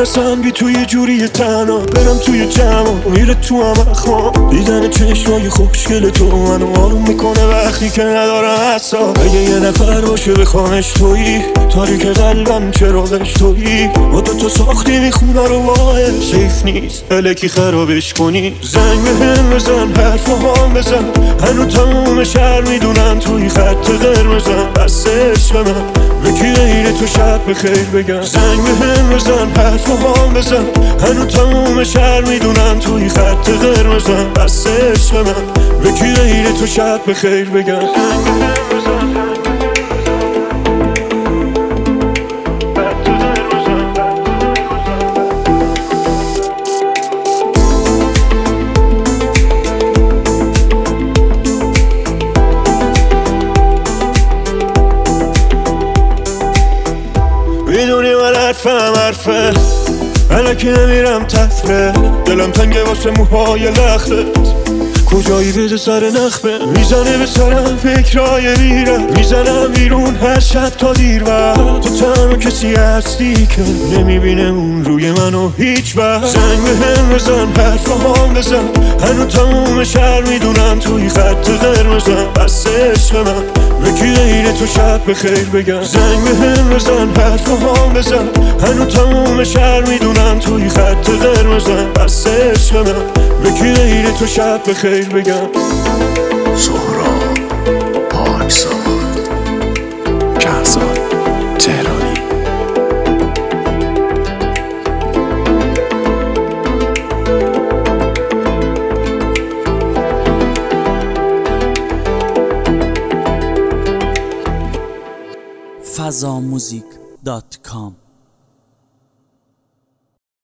برسم بی تو یه جوری تنها برم توی جمع میره تو هم اخوام دیدن چشمای خوشگل تو منو آروم میکنه وقتی که ندارم اعصاب اگه یه نفر باشه بخوامش تویی تاریک قلبم چراغش تویی ما دوتا ساختیم خونه رو واه سیف نیست الکی خرابش کنی زنگ بهم بزن حرف هم بزن هنو تموم شهر میدونن توی خط قرمزم بس عشق من به کی غیر تو شب بخیر بگم زنگ بهم بزن حرف هم بزن هنو تموم شهر میدونن توی خط قرمزم بس عشق من به کی غیر تو شب بخیر بگم میدونی من حرفه الکی نمیرم تفره دلم تنگه واسه موهای لختت کجایی بده سر نخمه میزنه به سرم فکرهای میرم میزنم بیرون هر شب تا دیر وقت تو تنها کسی هستی که نمیبینه اون روی منو هیچ وقت زنگ بهم بزن حرف هم بزن هنو تموم شهر میدونن توی خط قرمزم بس عشق من به کی غیر تو شب بخیر بگم زنگ بهم بزن حرف هم بزن هنو تموم شهر میدونن توی خط قرمزم بس عشق من به کی غیر تو شب بخیر بگم سهراب پاکزاد کهزاد تهرانی fazamuzik.com